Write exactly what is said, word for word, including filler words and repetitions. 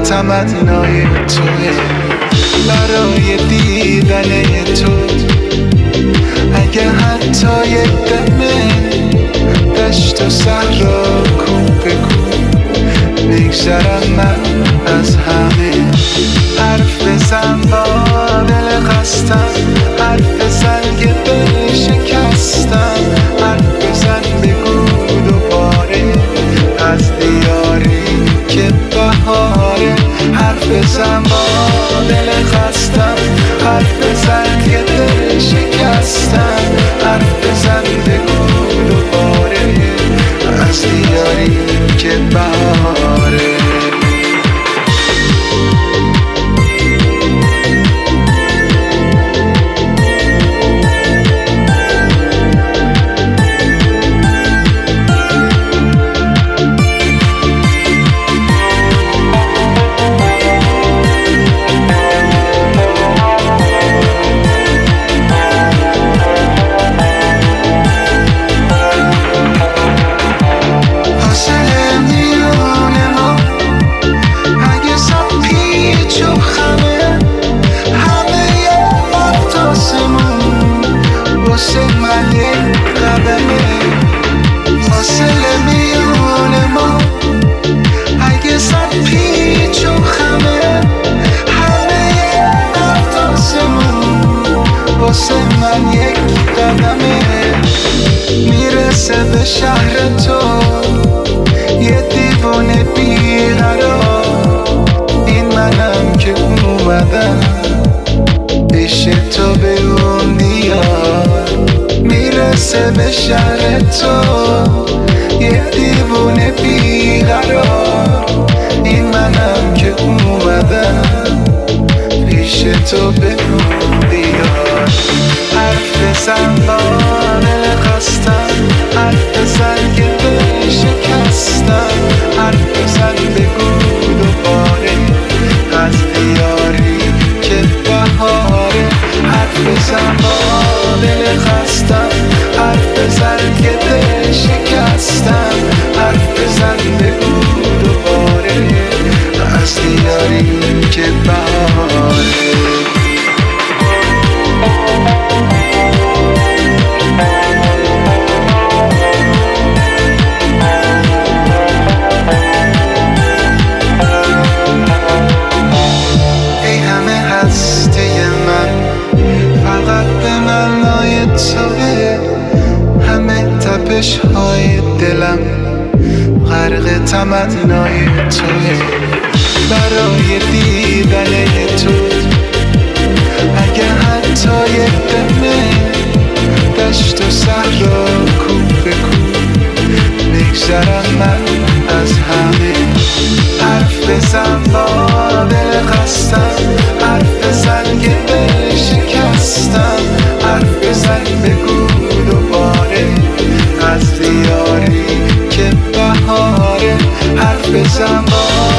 تمنای توه برای دیدن تو. اگه حتی یک دمه دشت و صحرا کو به کو بگذرم من از همه. حرف بزن با دل خستم، حرف بزن که دل شکستم، حرف بزن بگو دوباره از دیاری که بهاره. حرف بزن با دل خستم، حرف بزن که دل شکستم، حرف بزن بگو دوباره از دیاری که بهاره. من یک قدمه میرسه به شهر تو، یه دیوونه بیقرار. این منم که اومدم پیش تو به اون دیار. میرسه به شهر تو یه دیوونه بیقرار. این منم که اومدم پیش تو به اون دیار. حرف بزن با دل خستم، حرف بزن که دل شکستم، حرف بزن بگو دوباره از دیاری که بهاره. حرف بزن با دل خستم، حرف بزن که دل شکستم، حرف بزن بگو دوباره از دیاری که بهاره. تپش های دلم غرق تمنای توه برای دیدن تو. اگه حتی یک دمه دشت و صحرا کو به کو بگذرم من از همه. حرف بزن با دل خستم، حرف بزن که دل شکستم، حرف بزن بگو دوباره از دیاری که بهاره. حرف بزن با